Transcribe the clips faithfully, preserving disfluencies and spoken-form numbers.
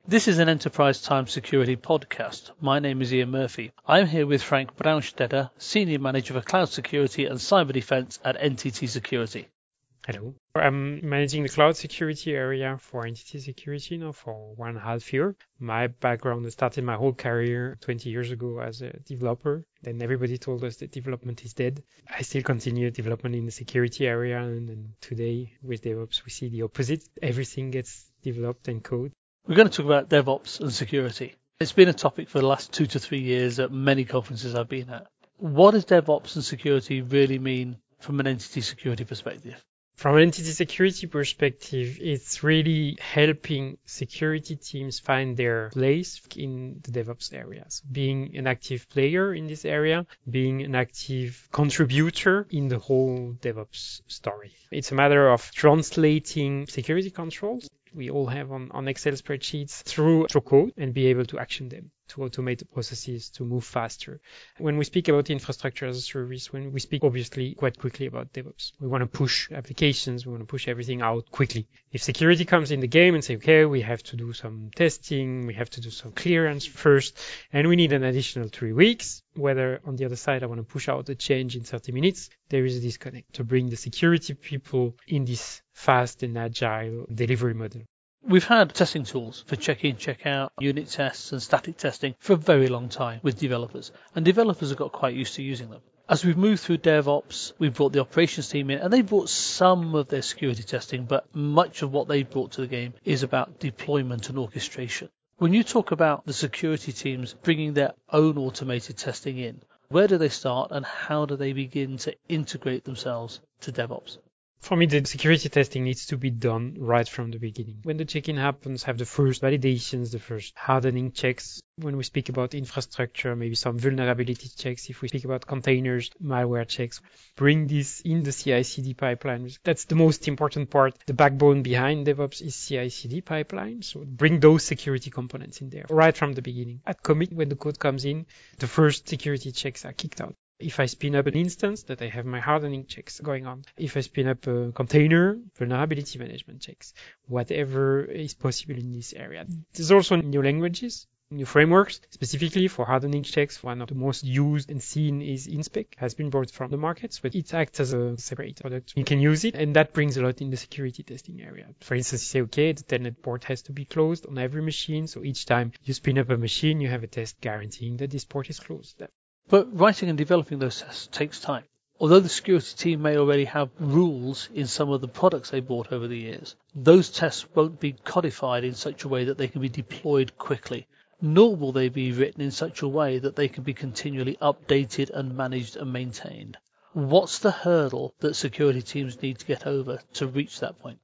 This is an Enterprise Time Security podcast. My name is Ian Murphy. I'm here with Frank Braunstetter, Senior Manager for Cloud Security and Cyber Defense at N T T Security. Hello. I'm managing the cloud security area for N T T Security now for one and a half year. My background, I started my whole career twenty years ago as a developer. Then everybody told us that development is dead. I still continue development in the security area, and, and today with DevOps we see the opposite. Everything gets developed and code. We're going to talk about DevOps and security. It's been a topic for the last two to three years at many conferences I've been at. What does DevOps and security really mean from an entity security perspective? From an entity security perspective, it's really helping security teams find their place in the DevOps areas. Being an active player in this area, being an active contributor in the whole DevOps story. It's a matter of translating security controls we all have on, on Excel spreadsheets through, through code and be able to action them, to automate the processes, to move faster. When we speak about infrastructure as a service, when we speak obviously quite quickly about DevOps, we want to push applications, we want to push everything out quickly. If security comes in the game and say, okay, we have to do some testing, we have to do some clearance first, and we need an additional three weeks, whether on the other side I want to push out a change in thirty minutes, there is a disconnect to bring the security people in this fast and agile delivery model. We've had testing tools for check-in, check-out, unit tests and static testing for a very long time with developers, and developers have got quite used to using them. As we've moved through DevOps, we've brought the operations team in, and they brought some of their security testing, but much of what they brought to the game is about deployment and orchestration. When you talk about the security teams bringing their own automated testing in, where do they start and how do they begin to integrate themselves to DevOps? For me, the security testing needs to be done right from the beginning. When the check-in happens, have the first validations, the first hardening checks. When we speak about infrastructure, maybe some vulnerability checks. If we speak about containers, malware checks, bring this in the C I C D pipeline. That's the most important part. The backbone behind DevOps is C I C D pipeline. So bring those security components in there right from the beginning. At commit, when the code comes in, the first security checks are kicked out. If I spin up an instance, that I have my hardening checks going on. If I spin up a container, vulnerability management checks, whatever is possible in this area. There's also new languages, new frameworks, specifically for hardening checks. One of the most used and seen is Inspec, has been brought from the markets, but it acts as a separate product. You can use it, and that brings a lot in the security testing area. For instance, you say, okay, the telnet port has to be closed on every machine, so each time you spin up a machine, you have a test guaranteeing that this port is closed. But writing and developing those tests takes time. Although the security team may already have rules in some of the products they bought over the years, those tests won't be codified in such a way that they can be deployed quickly, nor will they be written in such a way that they can be continually updated and managed and maintained. What's the hurdle that security teams need to get over to reach that point?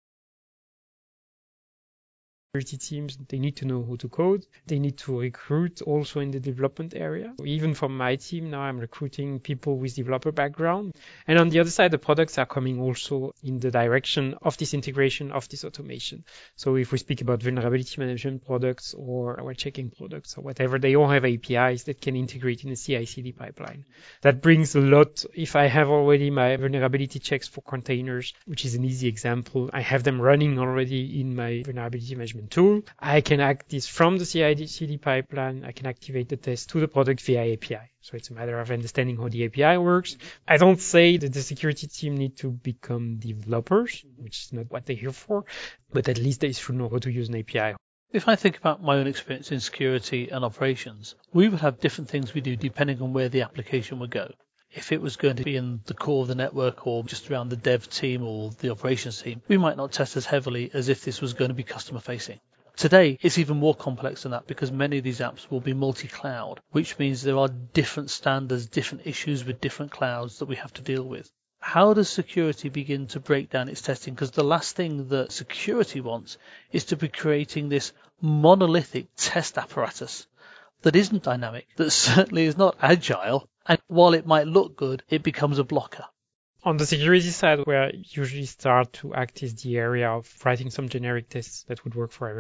Security teams, they need to know how to code. They need to recruit also in the development area. Even for my team now, I'm recruiting people with developer background. And on the other side, the products are coming also in the direction of this integration, of this automation. So if we speak about vulnerability management products or our checking products or whatever, they all have A P Is that can integrate in a C I C D pipeline. That brings a lot. If I have already my vulnerability checks for containers, which is an easy example, I have them running already in my vulnerability management tool. I can act this from the C I C D pipeline. I can activate the test to the product via A P I. So it's a matter of understanding how the A P I works. I don't say that the security team need to become developers, which is not what they're here for, but at least they should know how to use an A P I. If I think about my own experience in security and operations, we would have different things we do depending on where the application would go. If it was going to be in the core of the network or just around the dev team or the operations team, we might not test as heavily as if this was going to be customer facing. Today, it's even more complex than that because many of these apps will be multi-cloud, which means there are different standards, different issues with different clouds that we have to deal with. How does security begin to break down its testing? Because the last thing that security wants is to be creating this monolithic test apparatus that isn't dynamic, that certainly is not agile, and while it might look good, it becomes a blocker. On the security side, where I usually start to act is the area of writing some generic tests that would work for everyone.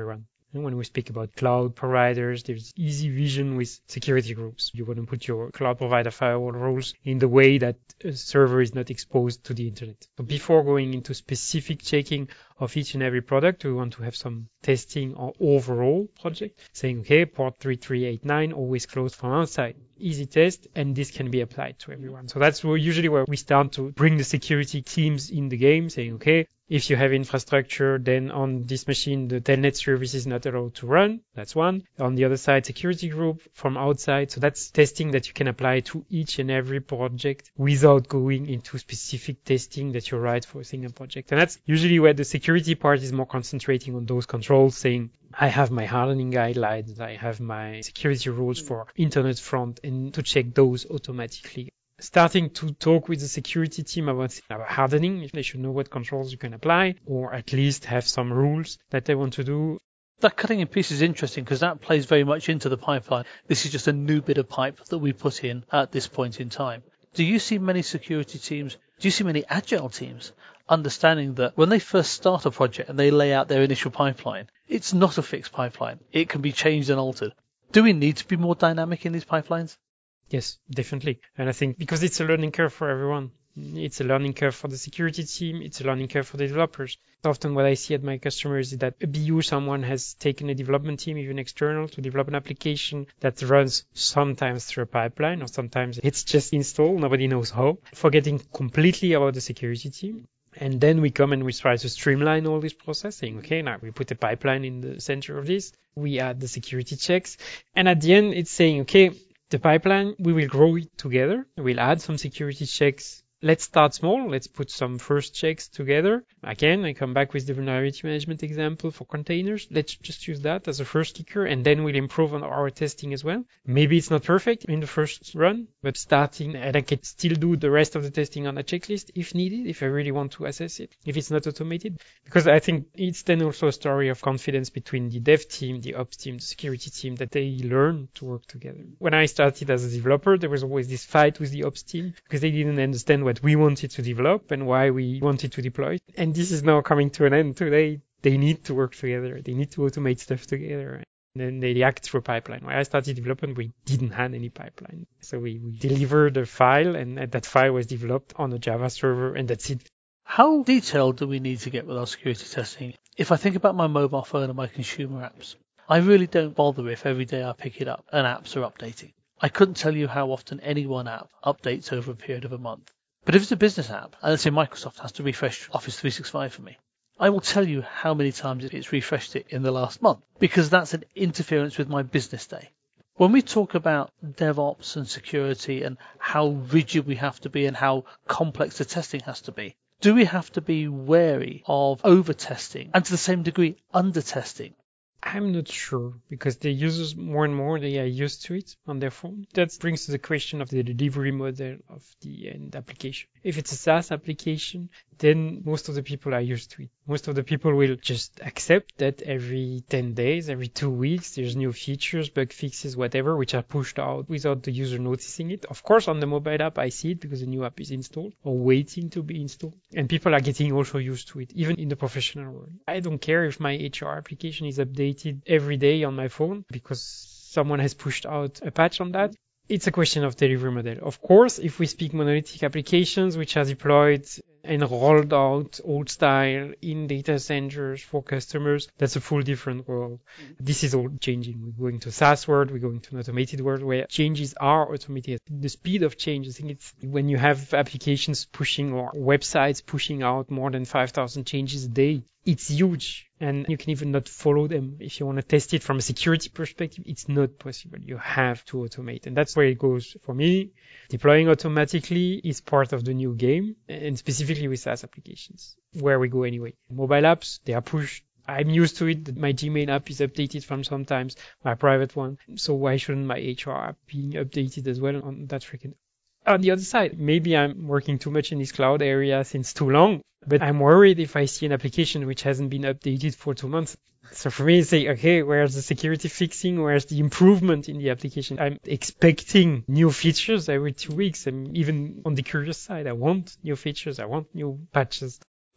And when we speak about cloud providers, there's easy vision with security groups. You want to put your cloud provider firewall rules in the way that a server is not exposed to the internet. So before going into specific checking of each and every product, we want to have some testing on overall project, saying, okay, port three three eight nine always closed from outside. Easy test, and this can be applied to everyone. So that's usually where we start to bring the security teams in the game, saying, okay, if you have infrastructure, then on this machine, the telnet service is not allowed to run. That's one. On the other side, security group from outside. So that's testing that you can apply to each and every project without going into specific testing that you write for a single project. And that's usually where the security part is more concentrating on those controls, saying, I have my hardening guidelines, I have my security rules for internet front, and to check those automatically. Starting to talk with the security team about, about hardening, they should know what controls you can apply, or at least have some rules that they want to do. That cutting in piece is interesting because that plays very much into the pipeline. This is just a new bit of pipe that we put in at this point in time. Do you see many security teams, do you see many agile teams understanding that when they first start a project and they lay out their initial pipeline, it's not a fixed pipeline. It can be changed and altered. Do we need to be more dynamic in these pipelines? Yes, definitely. And I think because it's a learning curve for everyone. It's a learning curve for the security team. It's a learning curve for the developers. Often what I see at my customers is that a B U, someone has taken a development team, even external, to develop an application that runs sometimes through a pipeline, or sometimes it's just installed. Nobody knows how. Forgetting completely about the security team. And then we come and we try to streamline all this process, saying, okay, now we put a pipeline in the center of this. We add the security checks. And at the end, it's saying, okay, the pipeline, we will grow it together. We'll add some security checks. Let's start small. Let's put some first checks together. Again, I come back with the vulnerability management example for containers. Let's just use that as a first kicker, and then we'll improve on our testing as well. Maybe it's not perfect in the first run, but starting, and I can still do the rest of the testing on a checklist if needed, if I really want to assess it, if it's not automated. Because I think it's then also a story of confidence between the dev team, the ops team, the security team, that they learn to work together. When I started as a developer, there was always this fight with the ops team because they didn't understand what we wanted to develop and why we wanted to deploy. And this is now coming to an end. Today, they need to work together. They need to automate stuff together. And then they react through a pipeline. When I started development, we didn't have any pipeline. So we, we delivered a file, and that file was developed on a Java server, and that's it. How detailed do we need to get with our security testing? If I think about my mobile phone and my consumer apps, I really don't bother if every day I pick it up and apps are updating. I couldn't tell you how often any one app updates over a period of a month. But if it's a business app, and let's say Microsoft has to refresh Office three sixty-five for me, I will tell you how many times it's refreshed it in the last month, because that's an interference with my business day. When we talk about DevOps and security and how rigid we have to be and how complex the testing has to be, do we have to be wary of over-testing and to the same degree under-testing? I'm not sure, because the users more and more, they are used to it on their phone. That brings to the question of the delivery model of the end application. If it's a SaaS application, then most of the people are used to it. Most of the people will just accept that every ten days, every two weeks, there's new features, bug fixes, whatever, which are pushed out without the user noticing it. Of course, on the mobile app, I see it because the new app is installed or waiting to be installed. And people are getting also used to it, even in the professional world. I don't care if my H R application is updated every day on my phone because someone has pushed out a patch on that. It's a question of delivery model. Of course, if we speak monolithic applications which are deployed and rolled out old style in data centers for customers, that's a full different world. Mm-hmm. This is all changing. We're going to SaaS world, we're going to an automated world where changes are automated. The speed of change, I think it's when you have applications pushing or websites pushing out more than five thousand changes a day, it's huge. And you can even not follow them. If you want to test it from a security perspective, it's not possible. You have to automate. And that's where it goes for me. Deploying automatically is part of the new game, and specifically with SaaS applications, where we go anyway. Mobile apps, they are pushed. I'm used to it that my Gmail app is updated from sometimes, my private one. So why shouldn't my H R app be updated as well on that freaking... On the other side, maybe I'm working too much in this cloud area since too long, but I'm worried if I see an application which hasn't been updated for two months. So for me, it's like, okay, where's the security fixing? Where's the improvement in the application? I'm expecting new features every two weeks. I'm even on the curious side. I want new features. I want new patches.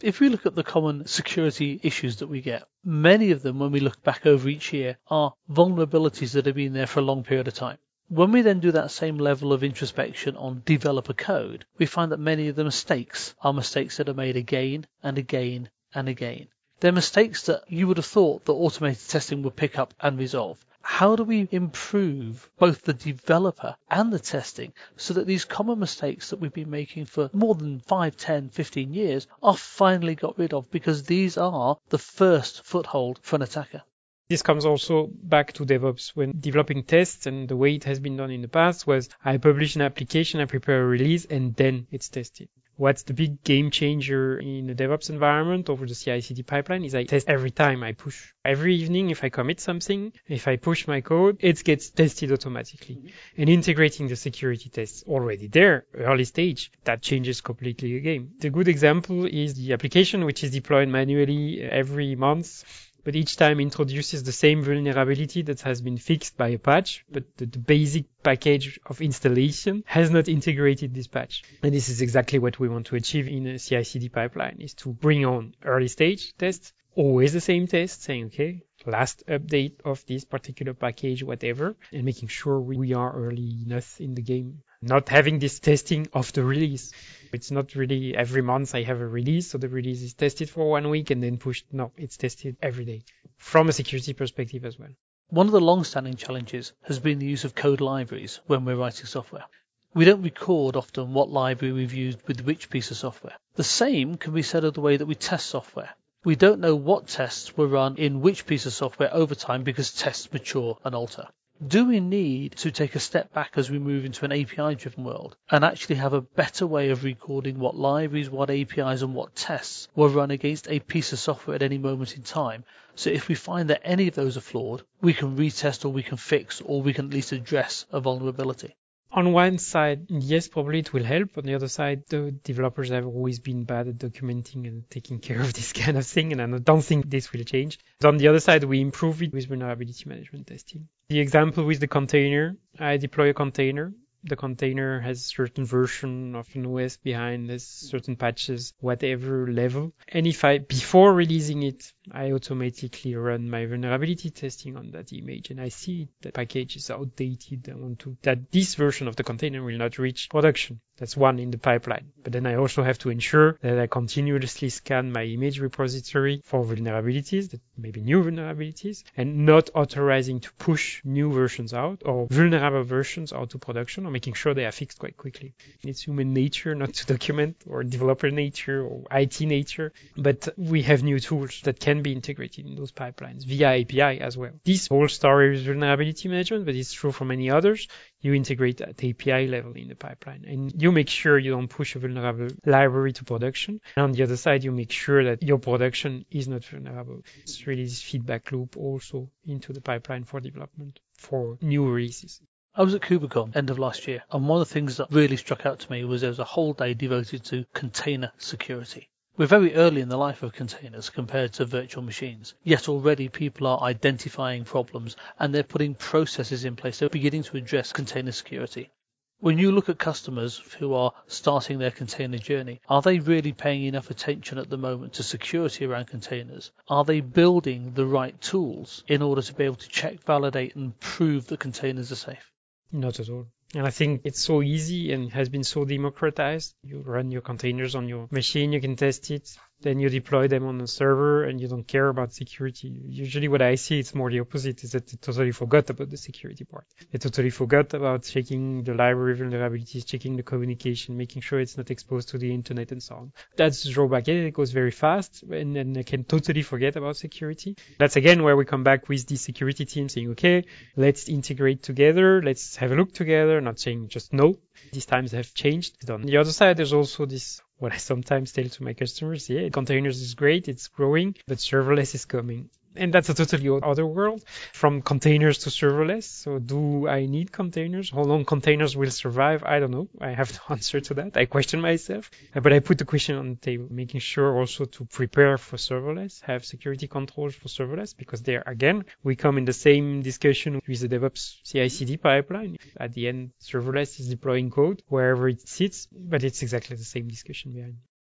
If we look at the common security issues that we get, many of them, when we look back over each year, are vulnerabilities that have been there for a long period of time. When we then do that same level of introspection on developer code, we find that many of the mistakes are mistakes that are made again and again and again. They're mistakes that you would have thought that automated testing would pick up and resolve. How do we improve both the developer and the testing so that these common mistakes that we've been making for more than five, ten, fifteen years are finally got rid of, because these are the first foothold for an attacker? This comes also back to DevOps. When developing tests, and the way it has been done in the past was I publish an application, I prepare a release, and then it's tested. What's the big game changer in the DevOps environment over the C I C D pipeline is I test every time I push. Every evening, if I commit something, if I push my code, it gets tested automatically. Mm-hmm. And integrating the security tests already there, early stage, that changes completely the game. The good example is the application which is deployed manually every month, but each time introduces the same vulnerability that has been fixed by a patch, but the, the basic package of installation has not integrated this patch. And this is exactly what we want to achieve in a C I C D pipeline, is to bring on early stage tests, always the same test, saying, okay, last update of this particular package, whatever, and making sure we are early enough in the game. Not having this testing of the release. It's not really every month I have a release, so the release is tested for one week and then pushed. No, it's tested every day from a security perspective as well. One of the long-standing challenges has been the use of code libraries when we're writing software. We don't record often what library we've used with which piece of software. The same can be said of the way that we test software. We don't know what tests were run in which piece of software over time because tests mature and alter. Do we need to take a step back as we move into an A P I-driven world and actually have a better way of recording what libraries, what A P Is and what tests were run against a piece of software at any moment in time? So if we find that any of those are flawed, we can retest or we can fix or we can at least address a vulnerability. On one side, yes, probably it will help. On the other side, the developers have always been bad at documenting and taking care of this kind of thing, and I don't think this will change. But on the other side, we improve it with vulnerability management testing. The example with the container, I deploy a container. The container has a certain version of an O S behind, has certain patches, whatever level. And if I, before releasing it, I automatically run my vulnerability testing on that image and I see the package is outdated. I want to, that this version of the container will not reach production. That's one in the pipeline. But then I also have to ensure that I continuously scan my image repository for vulnerabilities, that maybe new vulnerabilities, and not authorizing to push new versions out or vulnerable versions out to production, or making sure they are fixed quite quickly. It's human nature not to document, or developer nature, or I T nature, but we have new tools that can be integrated in those pipelines via A P I as well. This whole story is vulnerability management, but it's true for many others. You integrate at A P I level in the pipeline, and you make sure you don't push a vulnerable library to production. And on the other side, you make sure that your production is not vulnerable. It's really this feedback loop also into the pipeline for development for new releases. I was at KubeCon end of last year, and one of the things that really struck out to me was there was a whole day devoted to container security. We're very early in the life of containers compared to virtual machines, yet already people are identifying problems and they're putting processes in place. They're beginning to address container security. When you look at customers who are starting their container journey, are they really paying enough attention at the moment to security around containers? Are they building the right tools in order to be able to check, validate and prove that containers are safe? Not at all. And I think it's so easy and has been so democratized. You run your containers on your machine, you can test it, then you deploy them on a server and you don't care about security. Usually what I see, it's more the opposite, is that they totally forgot about the security part. They totally forgot about checking the library vulnerabilities, checking the communication, making sure it's not exposed to the internet and so on. That's the drawback. It goes very fast and then they can totally forget about security. That's again where we come back with the security team saying, okay, let's integrate together, let's have a look together, not saying just no. These times have changed. On the other side, there's also this, what I sometimes tell to my customers, yeah, containers is great, it's growing, but serverless is coming. And that's a totally other world, from containers to serverless. So do I need containers? How long containers will survive? I don't know. I have no answer to that. I question myself. But I put the question on the table, making sure also to prepare for serverless, have security controls for serverless, because there, again, we come in the same discussion with the DevOps C I C D pipeline. At the end, serverless is deploying code wherever it sits, but it's exactly the same discussion behind.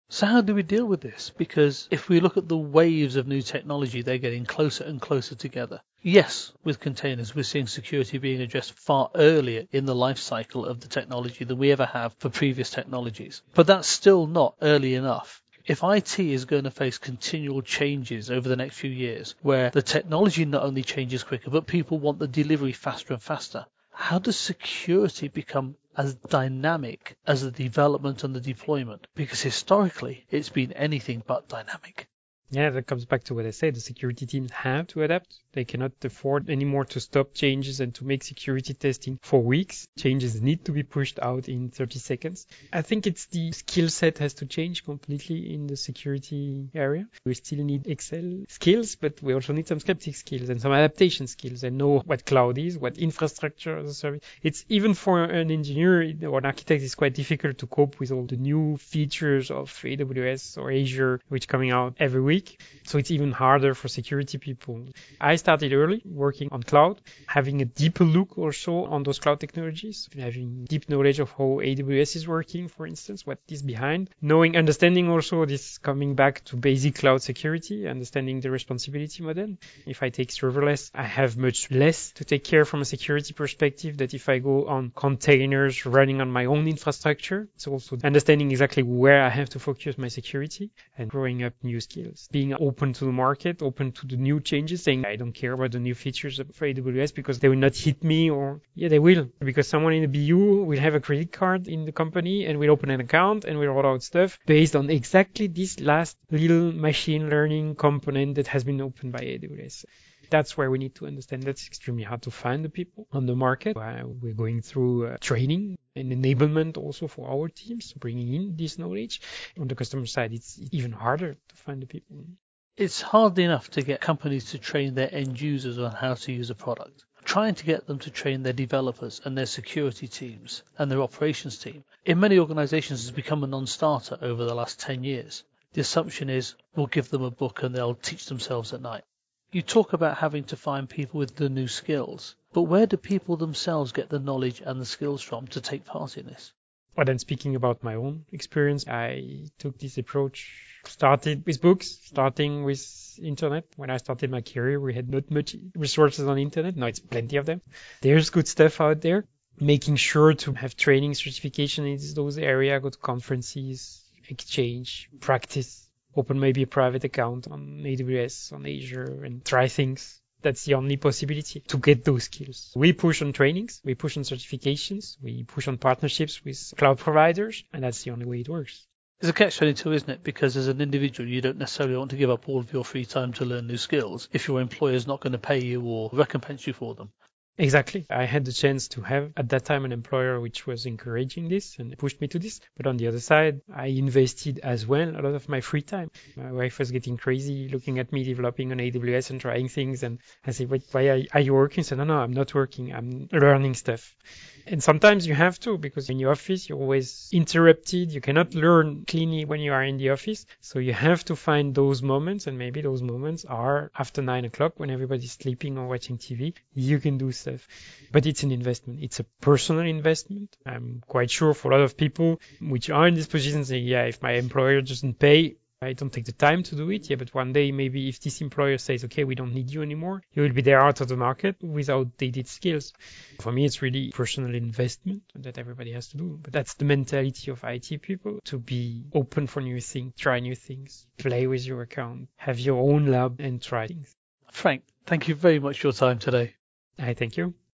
So how do we deal with this? Because if we look at the waves of new technology, they're getting closer and closer together. Yes, with containers, we're seeing security being addressed far earlier in the life cycle of the technology than we ever have for previous technologies. But that's still not early enough. If I T is going to face continual changes over the next few years, where the technology not only changes quicker, but people want the delivery faster and faster, how does security become as dynamic as the development and the deployment? Because historically, it's been anything but dynamic. Yeah, that comes back to what I said. The security teams have to adapt. They cannot afford anymore to stop changes and to make security testing for weeks. Changes need to be pushed out in thirty seconds. I think it's the skill set has to change completely in the security area. We still need Excel skills, but we also need some scripting skills and some adaptation skills and know what cloud is, what infrastructure as a service. It's even for an engineer or an architect, it's quite difficult to cope with all the new features of A W S or Azure, which coming out every week. So it's even harder for security people. I started early working on cloud, having a deeper look or so on those cloud technologies, having deep knowledge of how A W S is working, for instance, what is behind, knowing, understanding also this coming back to basic cloud security, understanding the responsibility model. If I take serverless, I have much less to take care from a security perspective than if I go on containers running on my own infrastructure. It's also understanding exactly where I have to focus my security and growing up new skills. Being open to the market, open to the new changes, saying I don't care about the new features of A W S because they will not hit me, or yeah, they will, because someone in the B U will have a credit card in the company and will open an account and will roll out stuff based on exactly this last little machine learning component that has been opened by A W S. That's where we need to understand. That's extremely hard to find the people on the market. We're going through uh, training and enablement also for our teams, bringing in this knowledge. On the customer side, it's even harder to find the people. It's hard enough to get companies to train their end users on how to use a product. Trying to get them to train their developers and their security teams and their operations team, in many organizations has become a non-starter over the last ten years. The assumption is we'll give them a book and they'll teach themselves at night. You talk about having to find people with the new skills, but where do people themselves get the knowledge and the skills from to take part in this? Well, then speaking about my own experience, I took this approach, started with books, starting with internet. When I started my career, we had not much resources on internet. Now it's plenty of them. There's good stuff out there. Making sure to have training certification in those areas, go to conferences, exchange, practice. Open maybe a private account on A W S, on Azure, and try things. That's the only possibility to get those skills. We push on trainings, we push on certifications, we push on partnerships with cloud providers, and that's the only way it works. It's a catch twenty-two, isn't it? Because as an individual, you don't necessarily want to give up all of your free time to learn new skills if your employer is not going to pay you or recompense you for them. Exactly. I had the chance to have at that time an employer which was encouraging this and pushed me to this. But on the other side, I invested as well a lot of my free time. My wife was getting crazy looking at me developing on A W S and trying things. And I said, wait, why are, are you working? She said, no, no, I'm not working. I'm learning stuff. And sometimes you have to, because in your office, you're always interrupted. You cannot learn cleanly when you are in the office. So you have to find those moments. And maybe those moments are after nine o'clock when everybody's sleeping or watching T V. You can do stuff. But it's an investment. It's a personal investment. I'm quite sure for a lot of people which are in this position say, yeah, if my employer doesn't pay, I don't take the time to do it. Yeah, but one day maybe if this employer says, okay, we don't need you anymore, you will be there out of the market with outdated skills. For me, it's really personal investment that everybody has to do. But that's the mentality of I T people, to be open for new things, try new things, play with your account, have your own lab and try things. Frank, thank you very much for your time today. I thank you.